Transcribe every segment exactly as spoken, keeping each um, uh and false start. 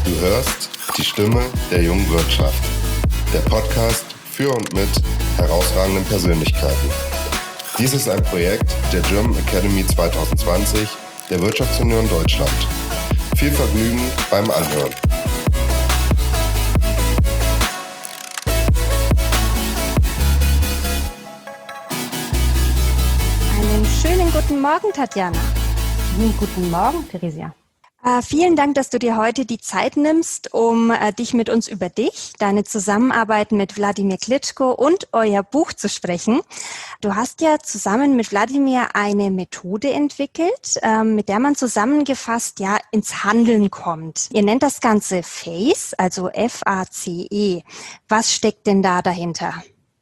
Du hörst die Stimme der jungen Wirtschaft. Der Podcast für und mit herausragenden Persönlichkeiten. Dies ist ein Projekt der German Academy zwanzig zwanzig der Wirtschaftsunion Deutschland. Viel Vergnügen beim Anhören. Einen schönen guten Morgen, Tatjana. Guten Morgen, Theresia. Äh, vielen Dank, dass du dir heute die Zeit nimmst, um äh, dich mit uns über dich, deine Zusammenarbeit mit Wladimir Klitschko und euer Buch zu sprechen. Du hast ja zusammen mit Wladimir eine Methode entwickelt, äh, mit der man zusammengefasst ja ins Handeln kommt. Ihr nennt das Ganze FACE, also F A C E. Was steckt denn da dahinter?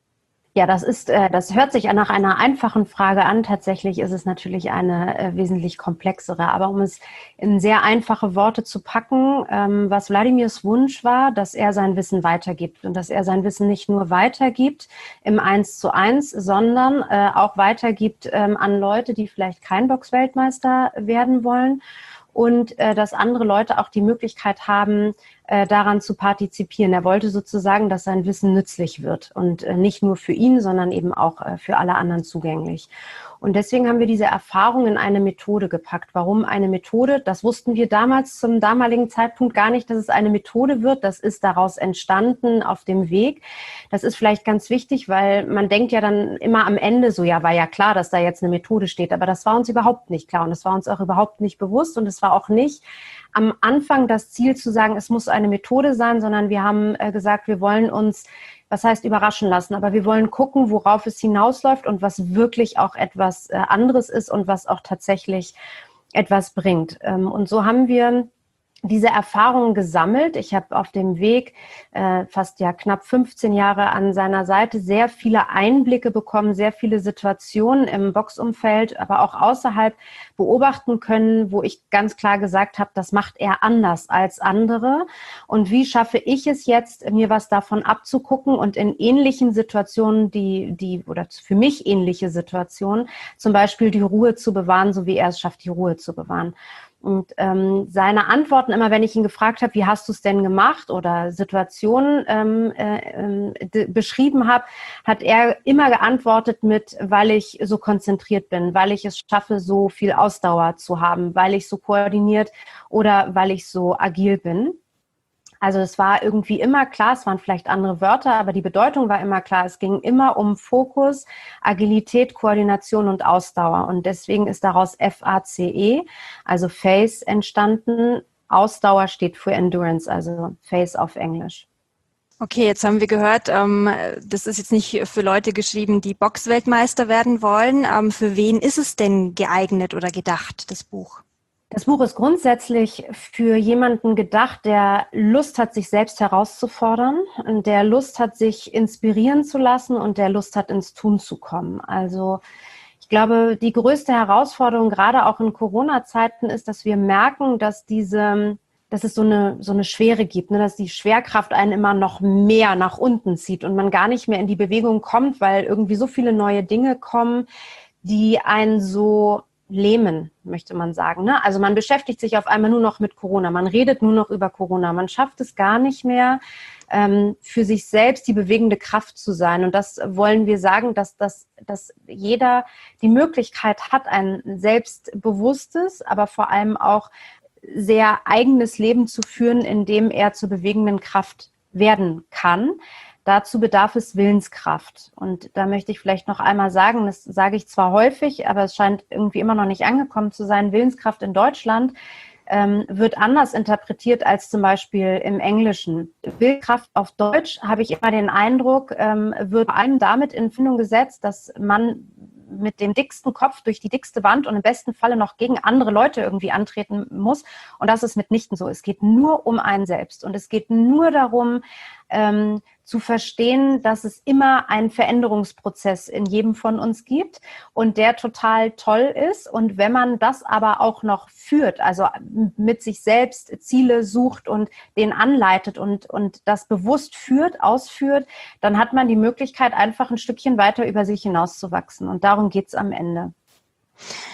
Ja, das ist, äh, das hört sich nach einer einfachen Frage an. Tatsächlich ist es natürlich eine äh, wesentlich komplexere. Aber um es in sehr einfache Worte zu packen, ähm, was Wladimirs Wunsch war, dass er sein Wissen weitergibt und dass er sein Wissen nicht nur weitergibt im Eins zu Eins, sondern äh, auch weitergibt ähm, an Leute, die vielleicht kein Boxweltmeister werden wollen. Und äh, dass andere Leute auch die Möglichkeit haben, äh, daran zu partizipieren. Er wollte sozusagen, dass sein Wissen nützlich wird und äh, nicht nur für ihn, sondern eben auch äh, für alle anderen zugänglich. Und deswegen haben wir diese Erfahrung in eine Methode gepackt. Warum eine Methode? Das wussten wir damals zum damaligen Zeitpunkt gar nicht, dass es eine Methode wird. Das ist daraus entstanden auf dem Weg. Das ist vielleicht ganz wichtig, weil man denkt ja dann immer am Ende so, ja, war ja klar, dass da jetzt eine Methode steht. Aber das war uns überhaupt nicht klar und das war uns auch überhaupt nicht bewusst und es war auch nicht am Anfang das Ziel zu sagen, es muss eine Methode sein, sondern wir haben äh, gesagt, wir wollen uns, was heißt überraschen lassen, aber wir wollen gucken, worauf es hinausläuft und was wirklich auch etwas äh, anderes ist und was auch tatsächlich etwas bringt. Ähm, und so haben wir diese Erfahrungen gesammelt. Ich habe auf dem Weg äh, fast ja knapp fünfzehn Jahre an seiner Seite sehr viele Einblicke bekommen, sehr viele Situationen im Boxumfeld, aber auch außerhalb beobachten können, wo ich ganz klar gesagt habe, das macht er anders als andere. Und wie schaffe ich es jetzt, mir was davon abzugucken und in ähnlichen Situationen, die, die oder für mich ähnliche Situationen, zum Beispiel die Ruhe zu bewahren, so wie er es schafft, die Ruhe zu bewahren. Und ähm, seine Antworten immer, wenn ich ihn gefragt habe, wie hast du es denn gemacht oder Situationen ähm, äh, d- beschrieben habe, hat er immer geantwortet mit, weil ich so konzentriert bin, weil ich es schaffe, so viel Ausdauer zu haben, weil ich so koordiniert oder weil ich so agil bin. Also es war irgendwie immer klar, es waren vielleicht andere Wörter, aber die Bedeutung war immer klar. Es ging immer um Fokus, Agilität, Koordination und Ausdauer. Und deswegen ist daraus F A C E, also FACE, entstanden. Ausdauer steht für Endurance, also FACE auf Englisch. Okay, jetzt haben wir gehört, ähm, das ist jetzt nicht für Leute geschrieben, die Boxweltmeister werden wollen. Ähm, für wen ist es denn geeignet oder gedacht, das Buch? Das Buch ist grundsätzlich für jemanden gedacht, der Lust hat, sich selbst herauszufordern, der Lust hat, sich inspirieren zu lassen und der Lust hat, ins Tun zu kommen. Also ich glaube, die größte Herausforderung, gerade auch in Corona-Zeiten, ist, dass wir merken, dass diese, dass es so eine, so eine Schwere gibt, ne? Dass die Schwerkraft einen immer noch mehr nach unten zieht und man gar nicht mehr in die Bewegung kommt, weil irgendwie so viele neue Dinge kommen, die einen so lähmen, möchte man sagen. Ne? Also man beschäftigt sich auf einmal nur noch mit Corona, man redet nur noch über Corona, man schafft es gar nicht mehr, ähm, für sich selbst die bewegende Kraft zu sein. Und das wollen wir sagen, dass, dass, dass jeder die Möglichkeit hat, ein selbstbewusstes, aber vor allem auch sehr eigenes Leben zu führen, in dem er zur bewegenden Kraft werden kann. Dazu bedarf es Willenskraft. Und da möchte ich vielleicht noch einmal sagen, das sage ich zwar häufig, aber es scheint irgendwie immer noch nicht angekommen zu sein, Willenskraft in Deutschland ähm, wird anders interpretiert als zum Beispiel im Englischen. Willenskraft auf Deutsch, habe ich immer den Eindruck, ähm, wird vor allem damit in Verbindung gesetzt, dass man mit dem dicksten Kopf durch die dickste Wand und im besten Falle noch gegen andere Leute irgendwie antreten muss. Und das ist mitnichten so. Es geht nur um einen selbst. Und es geht nur darum, ähm, zu verstehen, dass es immer einen Veränderungsprozess in jedem von uns gibt und der total toll ist. Und wenn man das aber auch noch führt, also mit sich selbst Ziele sucht und den anleitet und, und das bewusst führt, ausführt, dann hat man die Möglichkeit, einfach ein Stückchen weiter über sich hinauszuwachsen. Und darum geht es am Ende.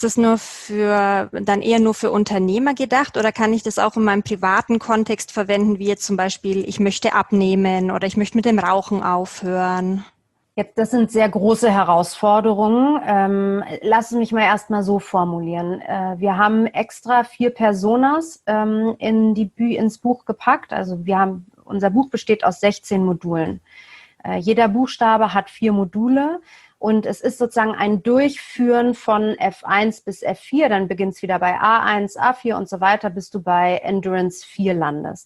Ist das nur für, dann eher nur für Unternehmer gedacht oder kann ich das auch in meinem privaten Kontext verwenden, wie jetzt zum Beispiel, ich möchte abnehmen oder ich möchte mit dem Rauchen aufhören? Jetzt, das sind sehr große Herausforderungen. Ähm, lass mich mal erstmal so formulieren. Äh, wir haben extra vier Personas ähm, in die Bü- ins Buch gepackt. Also wir haben, unser Buch besteht aus sechzehn Modulen. Äh, jeder Buchstabe hat vier Module. Und es ist sozusagen ein Durchführen von F eins bis F vier, dann beginnt es wieder bei A eins, A vier und so weiter, bis du bei Endurance vier landest.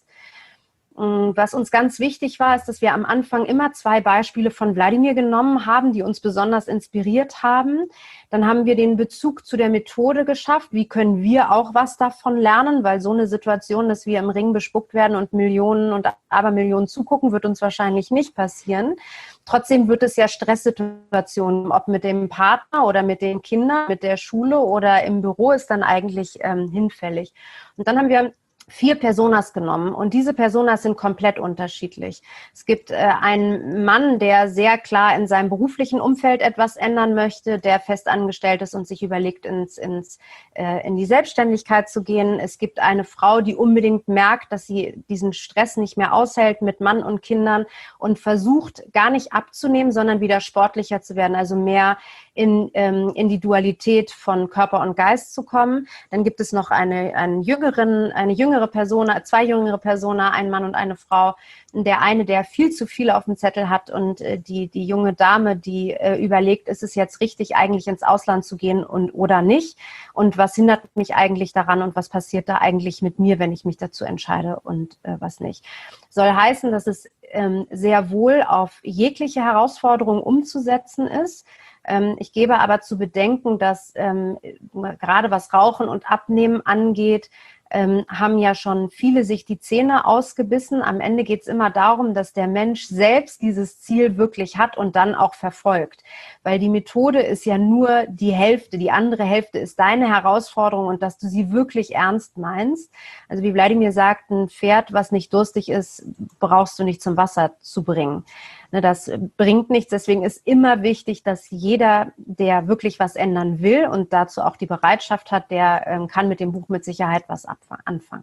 Was uns ganz wichtig war, ist, dass wir am Anfang immer zwei Beispiele von Wladimir genommen haben, die uns besonders inspiriert haben. Dann haben wir den Bezug zu der Methode geschafft. Wie können wir auch was davon lernen? Weil so eine Situation, dass wir im Ring bespuckt werden und Millionen und Abermillionen zugucken, wird uns wahrscheinlich nicht passieren. Trotzdem wird es ja Stresssituationen, ob mit dem Partner oder mit den Kindern, mit der Schule oder im Büro, ist dann eigentlich ähm, hinfällig. Und dann haben wir vier Personas genommen und diese Personas sind komplett unterschiedlich. Es gibt äh, einen Mann, der sehr klar in seinem beruflichen Umfeld etwas ändern möchte, der fest angestellt ist und sich überlegt, ins, ins, äh, in die Selbstständigkeit zu gehen. Es gibt eine Frau, die unbedingt merkt, dass sie diesen Stress nicht mehr aushält mit Mann und Kindern und versucht, gar nicht abzunehmen, sondern wieder sportlicher zu werden, also mehr in, ähm, in die Dualität von Körper und Geist zu kommen. Dann gibt es noch eine, einen jüngeren, eine jüngere Person, zwei jüngere Personen, ein Mann und eine Frau. Der eine, der viel zu viel auf dem Zettel hat und äh, die, die junge Dame, die äh, überlegt, ist es jetzt richtig, eigentlich ins Ausland zu gehen und oder nicht? Und was hindert mich eigentlich daran und was passiert da eigentlich mit mir, wenn ich mich dazu entscheide und äh, was nicht? Soll heißen, dass es ähm, sehr wohl auf jegliche Herausforderung umzusetzen ist. Ich gebe aber zu bedenken, dass ähm, gerade was Rauchen und Abnehmen angeht, ähm, haben ja schon viele sich die Zähne ausgebissen. Am Ende geht es immer darum, dass der Mensch selbst dieses Ziel wirklich hat und dann auch verfolgt. Weil die Methode ist ja nur die Hälfte, die andere Hälfte ist deine Herausforderung und dass du sie wirklich ernst meinst. Also wie Wladimir sagt, ein Pferd, was nicht durstig ist, brauchst du nicht zum Wasser zu bringen. Das bringt nichts, deswegen ist immer wichtig, dass jeder, der wirklich was ändern will und dazu auch die Bereitschaft hat, der ähm, kann mit dem Buch mit Sicherheit was anfangen.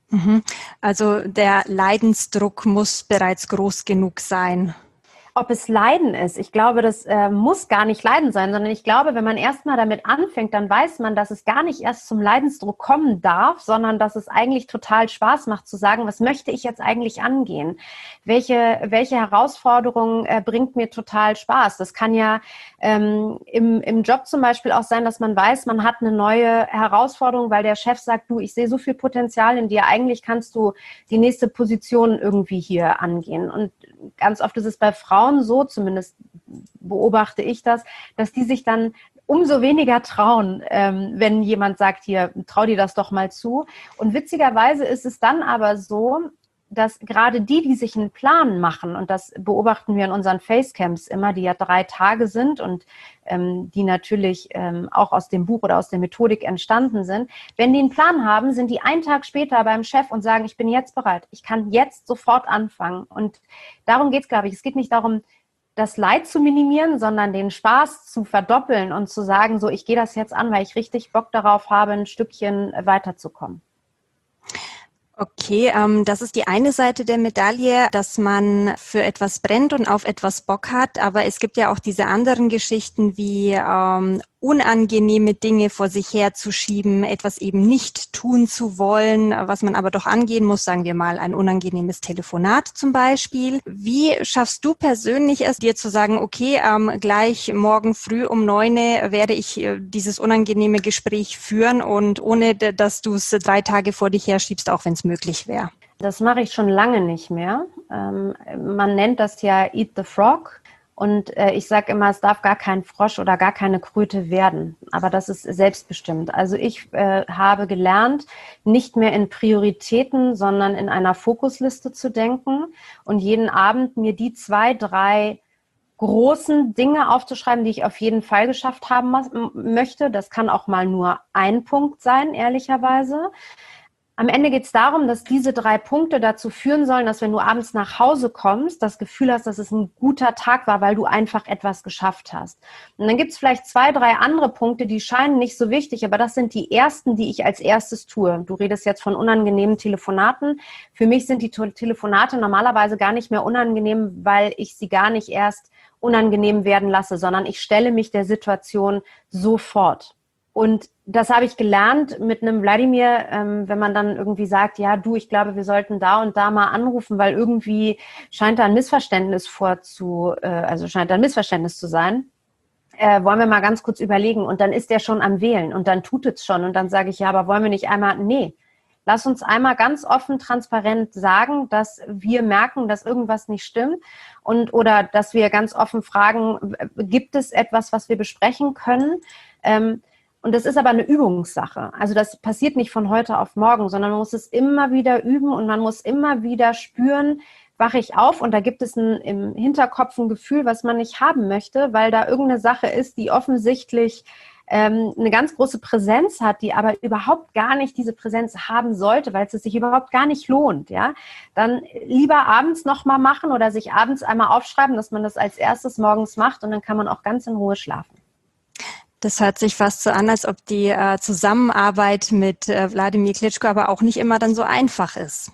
Also der Leidensdruck muss bereits groß genug sein. Ob es Leiden ist, ich glaube, das äh, muss gar nicht Leiden sein, sondern ich glaube, wenn man erstmal damit anfängt, dann weiß man, dass es gar nicht erst zum Leidensdruck kommen darf, sondern dass es eigentlich total Spaß macht zu sagen, was möchte ich jetzt eigentlich angehen? Welche, welche Herausforderung äh, bringt mir total Spaß? Das kann ja ähm, im, im Job zum Beispiel auch sein, dass man weiß, man hat eine neue Herausforderung, weil der Chef sagt, du, ich sehe so viel Potenzial in dir, eigentlich kannst du die nächste Position irgendwie hier angehen. Und ganz oft ist es bei Frauen so, zumindest beobachte ich das, dass die sich dann umso weniger trauen, ähm, wenn jemand sagt, hier, trau dir das doch mal zu. Und witzigerweise ist es dann aber so, dass gerade die, die sich einen Plan machen, und das beobachten wir in unseren Facecamps immer, die ja drei Tage sind und ähm, die natürlich ähm, auch aus dem Buch oder aus der Methodik entstanden sind, wenn die einen Plan haben, sind die einen Tag später beim Chef und sagen, ich bin jetzt bereit, ich kann jetzt sofort anfangen. Und darum geht es, glaube ich. Es geht nicht darum, das Leid zu minimieren, sondern den Spaß zu verdoppeln und zu sagen, so, ich gehe das jetzt an, weil ich richtig Bock darauf habe, ein Stückchen weiterzukommen. Okay, ähm, das ist die eine Seite der Medaille, dass man für etwas brennt und auf etwas Bock hat. Aber es gibt ja auch diese anderen Geschichten wie ähm, unangenehme Dinge vor sich herzuschieben, etwas eben nicht tun zu wollen, was man aber doch angehen muss, sagen wir mal ein unangenehmes Telefonat zum Beispiel. Wie schaffst du persönlich es, dir zu sagen, okay, ähm, gleich morgen früh um neun werde ich äh, dieses unangenehme Gespräch führen und ohne, dass du es drei Tage vor dich herschiebst, auch wenn es möglich wäre? Das mache ich schon lange nicht mehr. Ähm, man nennt das ja Eat the Frog. Und äh, ich sage immer, es darf gar kein Frosch oder gar keine Kröte werden. Aber das ist selbstbestimmt. Also ich äh, habe gelernt, nicht mehr in Prioritäten, sondern in einer Fokusliste zu denken und jeden Abend mir die zwei, drei großen Dinge aufzuschreiben, die ich auf jeden Fall geschafft haben möchte. Das kann auch mal nur ein Punkt sein, ehrlicherweise. Am Ende geht es darum, dass diese drei Punkte dazu führen sollen, dass wenn du abends nach Hause kommst, das Gefühl hast, dass es ein guter Tag war, weil du einfach etwas geschafft hast. Und dann gibt es vielleicht zwei, drei andere Punkte, die scheinen nicht so wichtig, aber das sind die ersten, die ich als erstes tue. Du redest jetzt von unangenehmen Telefonaten. Für mich sind die Telefonate normalerweise gar nicht mehr unangenehm, weil ich sie gar nicht erst unangenehm werden lasse, sondern ich stelle mich der Situation sofort. Und das habe ich gelernt mit einem Wladimir, ähm, wenn man dann irgendwie sagt, ja du, ich glaube, wir sollten da und da mal anrufen, weil irgendwie scheint da ein Missverständnis vorzu, äh, also scheint da ein Missverständnis zu sein. Äh, wollen wir mal ganz kurz überlegen. Und dann ist der schon am Wählen und dann tut es schon. Und dann sage ich, ja, aber wollen wir nicht einmal, nee, lass uns einmal ganz offen, transparent sagen, dass wir merken, dass irgendwas nicht stimmt und oder dass wir ganz offen fragen, gibt es etwas, was wir besprechen können? Ähm, Und das ist aber eine Übungssache. Also das passiert nicht von heute auf morgen, sondern man muss es immer wieder üben und man muss immer wieder spüren, wache ich auf und da gibt es ein, im Hinterkopf ein Gefühl, was man nicht haben möchte, weil da irgendeine Sache ist, die offensichtlich ähm, eine ganz große Präsenz hat, die aber überhaupt gar nicht diese Präsenz haben sollte, weil es sich überhaupt gar nicht lohnt. Ja, dann lieber abends nochmal machen oder sich abends einmal aufschreiben, dass man das als erstes morgens macht und dann kann man auch ganz in Ruhe schlafen. Das hört sich fast so an, als ob die äh, Zusammenarbeit mit äh, Wladimir Klitschko aber auch nicht immer dann so einfach ist.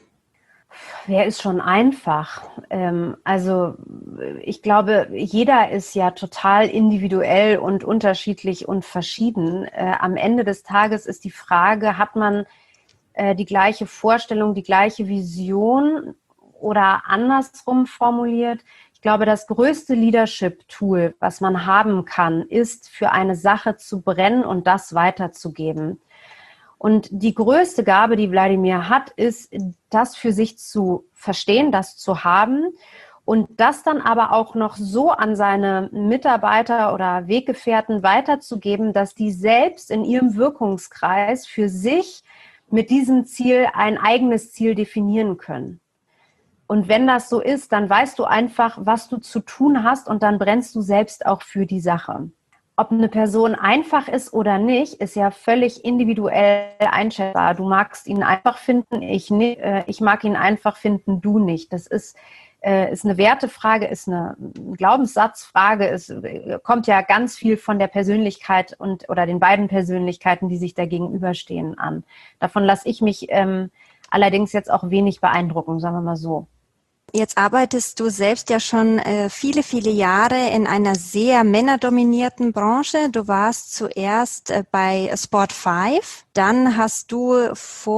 Wer ist schon einfach? Ähm, also ich glaube, jeder ist ja total individuell und unterschiedlich und verschieden. Äh, am Ende des Tages ist die Frage, hat man äh, die gleiche Vorstellung, die gleiche Vision oder andersrum formuliert? Ich glaube, das größte Leadership-Tool, was man haben kann, ist, für eine Sache zu brennen und das weiterzugeben. Und die größte Gabe, die Wladimir hat, ist, das für sich zu verstehen, das zu haben und das dann aber auch noch so an seine Mitarbeiter oder Weggefährten weiterzugeben, dass die selbst in ihrem Wirkungskreis für sich mit diesem Ziel ein eigenes Ziel definieren können. Und wenn das so ist, dann weißt du einfach, was du zu tun hast und dann brennst du selbst auch für die Sache. Ob eine Person einfach ist oder nicht, ist ja völlig individuell einschätzbar. Du magst ihn einfach finden, ich nicht, äh, ich mag ihn einfach finden, du nicht. Das ist, äh, ist eine Wertefrage, ist eine Glaubenssatzfrage, es äh, kommt ja ganz viel von der Persönlichkeit und oder den beiden Persönlichkeiten, die sich da gegenüberstehen, an. Davon lasse ich mich ähm, allerdings jetzt auch wenig beeindrucken, sagen wir mal so. Jetzt arbeitest du selbst ja schon äh, viele, viele Jahre in einer sehr männerdominierten Branche. Du warst zuerst äh, bei Sport fünf, dann hast du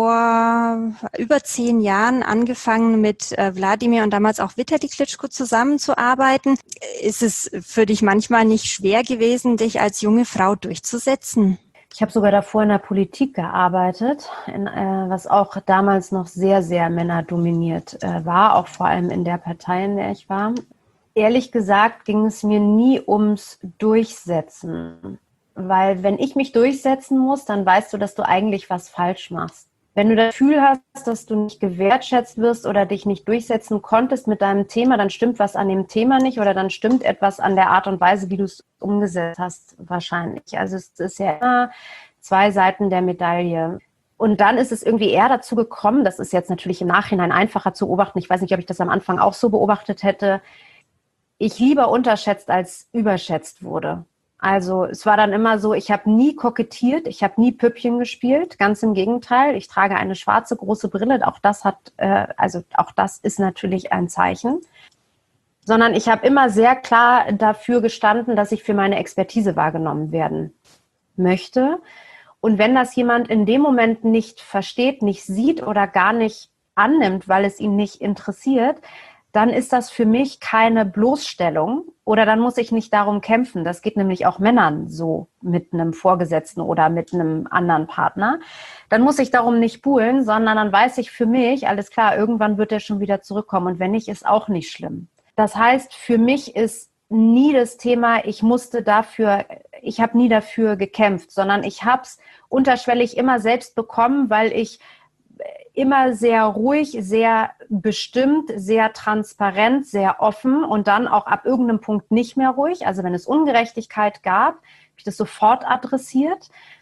vor über zehn Jahren angefangen mit äh, Wladimir und damals auch Vitali Klitschko zusammenzuarbeiten. Ist es für dich manchmal nicht schwer gewesen, dich als junge Frau durchzusetzen? Ich habe sogar davor in der Politik gearbeitet, in, äh, was auch damals noch sehr, sehr männerdominiert äh, war, auch vor allem in der Partei, in der ich war. Ehrlich gesagt ging es mir nie ums Durchsetzen, weil wenn ich mich durchsetzen muss, dann weißt du, dass du eigentlich was falsch machst. Wenn du das Gefühl hast, dass du nicht gewertschätzt wirst oder dich nicht durchsetzen konntest mit deinem Thema, dann stimmt was an dem Thema nicht oder dann stimmt etwas an der Art und Weise, wie du es umgesetzt hast, wahrscheinlich. Also es ist ja immer zwei Seiten der Medaille. Und dann ist es irgendwie eher dazu gekommen, das ist jetzt natürlich im Nachhinein einfacher zu beobachten, ich weiß nicht, ob ich das am Anfang auch so beobachtet hätte, ich lieber unterschätzt als überschätzt wurde. Also es war dann immer so, ich habe nie kokettiert, ich habe nie Püppchen gespielt, ganz im Gegenteil. Ich trage eine schwarze große Brille, auch das hat, äh, also auch das ist natürlich ein Zeichen. Sondern ich habe immer sehr klar dafür gestanden, dass ich für meine Expertise wahrgenommen werden möchte. Und wenn das jemand in dem Moment nicht versteht, nicht sieht oder gar nicht annimmt, weil es ihn nicht interessiert, dann ist das für mich keine Bloßstellung oder dann muss ich nicht darum kämpfen. Das geht nämlich auch Männern so mit einem Vorgesetzten oder mit einem anderen Partner. Dann muss ich darum nicht buhlen, sondern dann weiß ich für mich, alles klar, irgendwann wird er schon wieder zurückkommen und wenn nicht, ist auch nicht schlimm. Das heißt, für mich ist nie das Thema, ich musste dafür, ich habe nie dafür gekämpft, sondern ich habe es unterschwellig immer selbst bekommen, weil ich immer sehr ruhig, sehr bestimmt, sehr transparent, sehr offen und dann auch ab irgendeinem Punkt nicht mehr ruhig. Also wenn es Ungerechtigkeit gab, habe ich das sofort adressiert.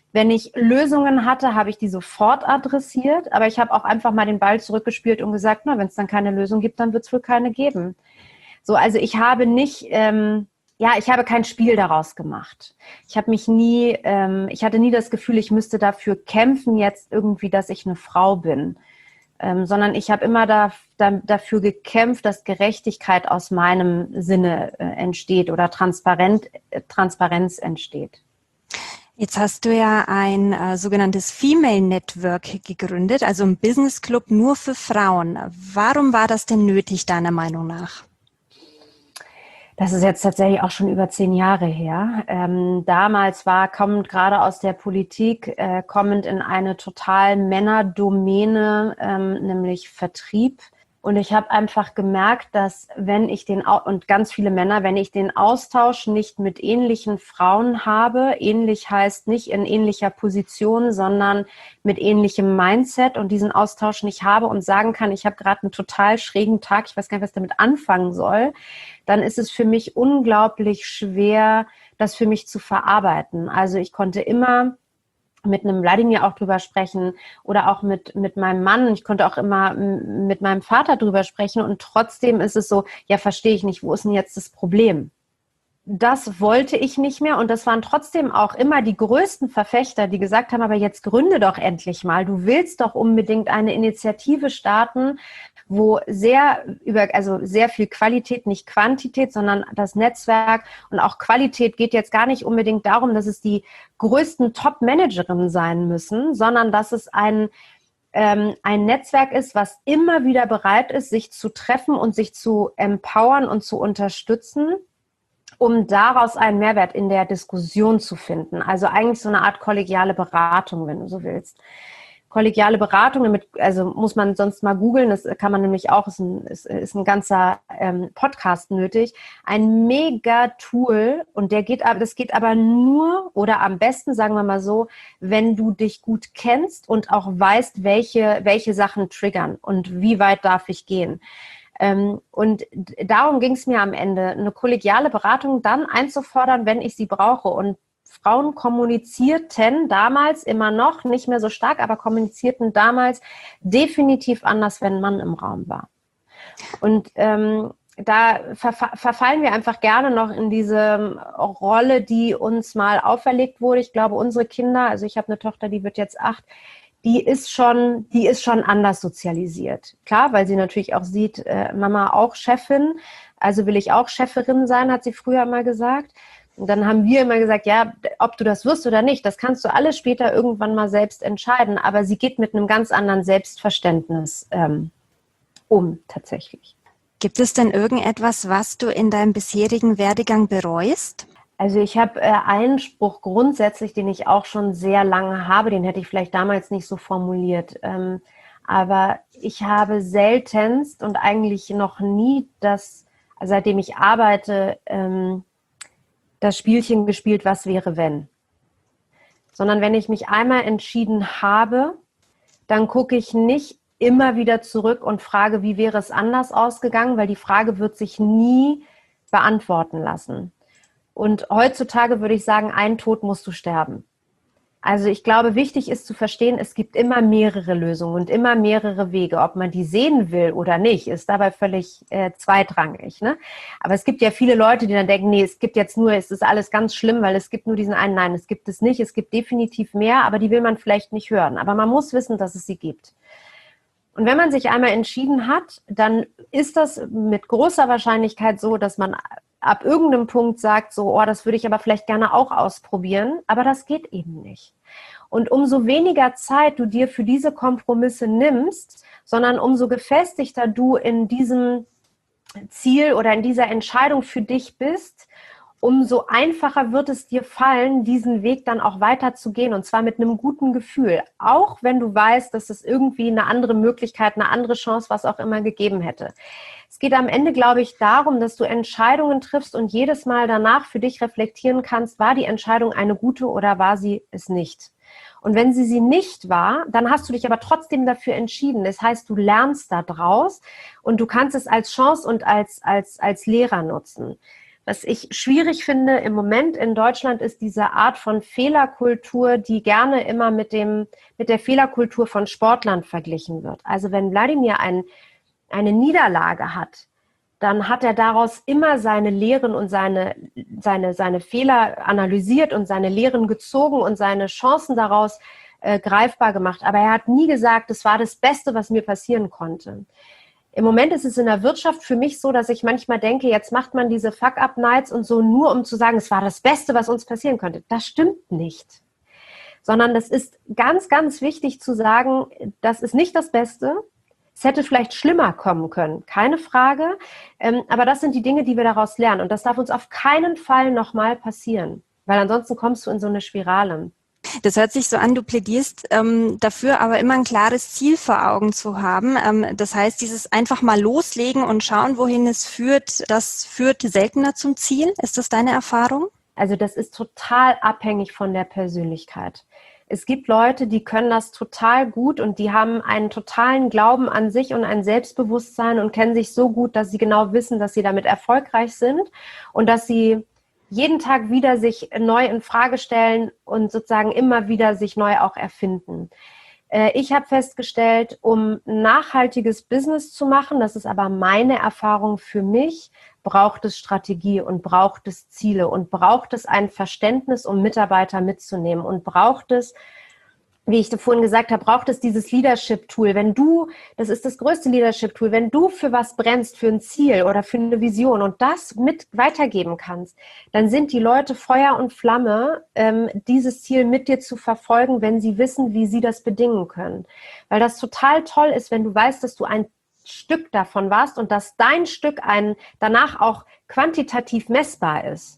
Wenn ich Lösungen hatte, habe ich die sofort adressiert, aber ich habe auch einfach mal den Ball zurückgespielt und gesagt, na, wenn es dann keine Lösung gibt, dann wird es wohl keine geben. So, also ich habe nicht, ähm, ja, ich habe kein Spiel daraus gemacht. Ich habe mich nie, ähm, ich hatte nie das Gefühl, ich müsste dafür kämpfen jetzt irgendwie, dass ich eine Frau bin. Ähm, sondern ich habe immer da, da, dafür gekämpft, dass Gerechtigkeit aus meinem Sinne äh, entsteht oder transparent, äh, Transparenz entsteht. Jetzt hast du ja ein äh, sogenanntes Female Network gegründet, also ein Business Club nur für Frauen. Warum war das denn nötig, deiner Meinung nach? Das ist jetzt tatsächlich auch schon über zehn Jahre her. Ähm, damals war, kommend gerade aus der Politik, äh, kommend in eine total Männerdomäne, ähm, nämlich Vertrieb. Und ich habe einfach gemerkt, dass wenn ich den, und ganz viele Männer, wenn ich den Austausch nicht mit ähnlichen Frauen habe, ähnlich heißt nicht in ähnlicher Position, sondern mit ähnlichem Mindset und diesen Austausch nicht habe und sagen kann, ich habe gerade einen total schrägen Tag, ich weiß gar nicht, was ich damit anfangen soll, dann ist es für mich unglaublich schwer, das für mich zu verarbeiten. Also ich konnte immer mit einem Wladimir auch drüber sprechen oder auch mit, mit meinem Mann. Ich konnte auch immer mit meinem Vater drüber sprechen und trotzdem ist es so, ja, verstehe ich nicht, wo ist denn jetzt das Problem? Das wollte ich nicht mehr und das waren trotzdem auch immer die größten Verfechter, die gesagt haben, aber jetzt gründe doch endlich mal. Du willst doch unbedingt eine Initiative starten, wo sehr über, also sehr viel Qualität, nicht Quantität, sondern das Netzwerk und auch Qualität geht jetzt gar nicht unbedingt darum, dass es die größten Top-Managerinnen sein müssen, sondern dass es ein ähm, ein Netzwerk ist, was immer wieder bereit ist, sich zu treffen und sich zu empowern und zu unterstützen, um daraus einen Mehrwert in der Diskussion zu finden. Also eigentlich so eine Art kollegiale Beratung, wenn du so willst. Kollegiale Beratung, damit, also muss man sonst mal googeln, das kann man nämlich auch, ist ein, ist, ist ein ganzer ähm, Podcast nötig. Ein Mega-Tool und der geht, das geht aber nur oder am besten, sagen wir mal so, wenn du dich gut kennst und auch weißt, welche, welche Sachen triggern und wie weit darf ich gehen. Ähm, und darum ging es mir am Ende, eine kollegiale Beratung dann einzufordern, wenn ich sie brauche. Und Frauen kommunizierten damals immer noch, nicht mehr so stark, aber kommunizierten damals definitiv anders, wenn ein Mann im Raum war. Und ähm, da verfa- verfallen wir einfach gerne noch in diese Rolle, die uns mal auferlegt wurde. Ich glaube, unsere Kinder, also ich habe eine Tochter, die wird jetzt acht, die ist schon, die ist schon anders sozialisiert. Klar, weil sie natürlich auch sieht, äh, Mama auch Chefin, also will ich auch Chefin sein, hat sie früher mal gesagt. Und dann haben wir immer gesagt, ja, ob du das wirst oder nicht, das kannst du alles später irgendwann mal selbst entscheiden. Aber sie geht mit einem ganz anderen Selbstverständnis ähm, um, tatsächlich. Gibt es denn irgendetwas, was du in deinem bisherigen Werdegang bereust? Also ich habe äh, einen Spruch grundsätzlich, den ich auch schon sehr lange habe, den hätte ich vielleicht damals nicht so formuliert. Ähm, aber ich habe seltenst und eigentlich noch nie das, seitdem ich arbeite, ähm, das Spielchen gespielt, was wäre, wenn. Sondern wenn ich mich einmal entschieden habe, dann gucke ich nicht immer wieder zurück und frage, wie wäre es anders ausgegangen, weil die Frage wird sich nie beantworten lassen. Und heutzutage würde ich sagen, ein Tod musst du sterben. Also ich glaube, wichtig ist zu verstehen, es gibt immer mehrere Lösungen und immer mehrere Wege. Ob man die sehen will oder nicht, ist dabei völlig äh, zweitrangig. Ne? Aber es gibt ja viele Leute, die dann denken, nee, es gibt jetzt nur, es ist alles ganz schlimm, weil es gibt nur diesen einen. Nein, es gibt es nicht. Es gibt definitiv mehr, aber die will man vielleicht nicht hören. Aber man muss wissen, dass es sie gibt. Und wenn man sich einmal entschieden hat, dann ist das mit großer Wahrscheinlichkeit so, dass man ab irgendeinem Punkt sagt, so, oh, das würde ich aber vielleicht gerne auch ausprobieren, aber das geht eben nicht. Und umso weniger Zeit du dir für diese Kompromisse nimmst, sondern umso gefestigter du in diesem Ziel oder in dieser Entscheidung für dich bist, umso einfacher wird es dir fallen, diesen Weg dann auch weiterzugehen und zwar mit einem guten Gefühl. Auch wenn du weißt, dass es irgendwie eine andere Möglichkeit, eine andere Chance, was auch immer gegeben hätte. Es geht am Ende, glaube ich, darum, dass du Entscheidungen triffst und jedes Mal danach für dich reflektieren kannst, war die Entscheidung eine gute oder war sie es nicht? Und wenn sie sie nicht war, dann hast du dich aber trotzdem dafür entschieden. Das heißt, du lernst da draus und du kannst es als Chance und als, als, als Lehrer nutzen. Was ich schwierig finde im Moment in Deutschland ist diese Art von Fehlerkultur, die gerne immer mit dem, mit der Fehlerkultur von Sportlern verglichen wird. Also wenn Wladimir ein, eine Niederlage hat, dann hat er daraus immer seine Lehren und seine, seine, seine Fehler analysiert und seine Lehren gezogen und seine Chancen daraus äh, greifbar gemacht. Aber er hat nie gesagt, das war das Beste, was mir passieren konnte. Im Moment ist es in der Wirtschaft für mich so, dass ich manchmal denke, jetzt macht man diese Fuck-Up-Nights und so nur, um zu sagen, es war das Beste, was uns passieren könnte. Das stimmt nicht. Sondern das ist ganz, ganz wichtig zu sagen, das ist nicht das Beste. Es hätte vielleicht schlimmer kommen können, keine Frage. Ähm, aber das sind die Dinge, die wir daraus lernen. Und das darf uns auf keinen Fall nochmal passieren. Weil ansonsten kommst du in so eine Spirale. Das hört sich so an, du plädierst ähm, dafür, aber immer ein klares Ziel vor Augen zu haben. Ähm, das heißt, dieses einfach mal loslegen und schauen, wohin es führt, das führt seltener zum Ziel. Ist das deine Erfahrung? Also das ist total abhängig von der Persönlichkeit. Es gibt Leute, die können das total gut und die haben einen totalen Glauben an sich und ein Selbstbewusstsein und kennen sich so gut, dass sie genau wissen, dass sie damit erfolgreich sind und dass sie jeden Tag wieder sich neu in Frage stellen und sozusagen immer wieder sich neu auch erfinden. Ich habe festgestellt, um nachhaltiges Business zu machen, das ist aber meine Erfahrung für mich, braucht es Strategie und braucht es Ziele und braucht es ein Verständnis, um Mitarbeiter mitzunehmen und braucht es, wie ich vorhin gesagt habe, braucht es dieses Leadership-Tool. Wenn du, das ist das größte Leadership-Tool, wenn du für was brennst, für ein Ziel oder für eine Vision und das mit weitergeben kannst, dann sind die Leute Feuer und Flamme, ähm, dieses Ziel mit dir zu verfolgen, wenn sie wissen, wie sie das bedingen können. Weil das total toll ist, wenn du weißt, dass du ein Stück davon warst und dass dein Stück ein, danach auch quantitativ messbar ist.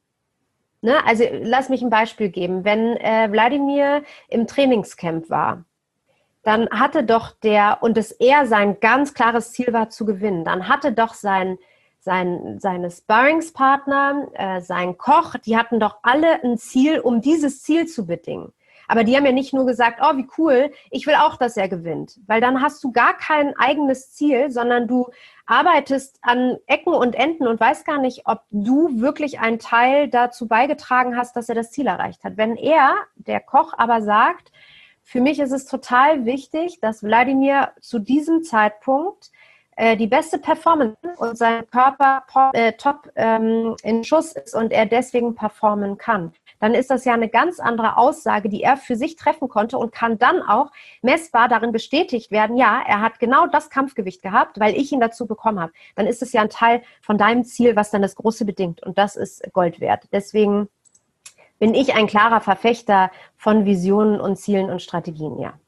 Ne, also lass mich ein Beispiel geben. Wenn äh, Wladimir im Trainingscamp war, dann hatte doch der, und es er sein ganz klares Ziel war zu gewinnen, dann hatte doch sein, sein, seine Sparringspartner, äh, sein Koch, die hatten doch alle ein Ziel, um dieses Ziel zu bedingen. Aber die haben ja nicht nur gesagt, oh, wie cool, ich will auch, dass er gewinnt. Weil dann hast du gar kein eigenes Ziel, sondern du arbeitest an Ecken und Enden und weißt gar nicht, ob du wirklich einen Teil dazu beigetragen hast, dass er das Ziel erreicht hat. Wenn er, der Koch, aber sagt, für mich ist es total wichtig, dass Wladimir zu diesem Zeitpunkt äh, die beste Performance und sein Körper äh, top ähm, in Schuss ist und er deswegen performen kann, dann ist das ja eine ganz andere Aussage, die er für sich treffen konnte und kann dann auch messbar darin bestätigt werden, ja, er hat genau das Kampfgewicht gehabt, weil ich ihn dazu bekommen habe. Dann ist es ja ein Teil von deinem Ziel, was dann das Große bedingt und das ist Gold wert. Deswegen bin ich ein klarer Verfechter von Visionen und Zielen und Strategien, ja.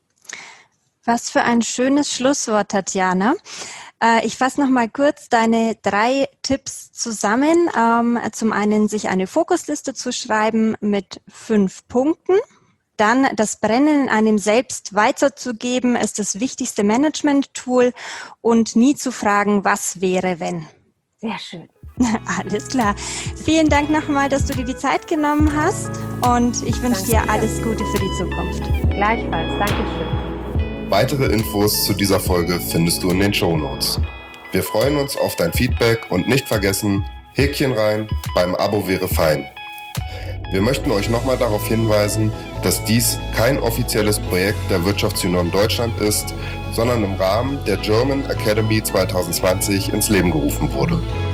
Was für ein schönes Schlusswort, Tatjana. Ich fasse noch mal kurz deine drei Tipps zusammen. Zum einen, sich eine Fokusliste zu schreiben mit fünf Punkten. Dann das Brennen in einem selbst weiterzugeben, ist das wichtigste Management-Tool. Und nie zu fragen, was wäre, wenn. Sehr schön. Alles klar. Vielen Dank nochmal, dass du dir die Zeit genommen hast. Und ich wünsche dir alles Gute für die Zukunft. Gleichfalls. Dankeschön. Weitere Infos zu dieser Folge findest du in den Shownotes. Wir freuen uns auf dein Feedback und nicht vergessen, Häkchen rein, beim Abo wäre fein. Wir möchten euch nochmal darauf hinweisen, dass dies kein offizielles Projekt der Wirtschaftsunion Deutschland ist, sondern im Rahmen der German Academy zwanzig zwanzig ins Leben gerufen wurde.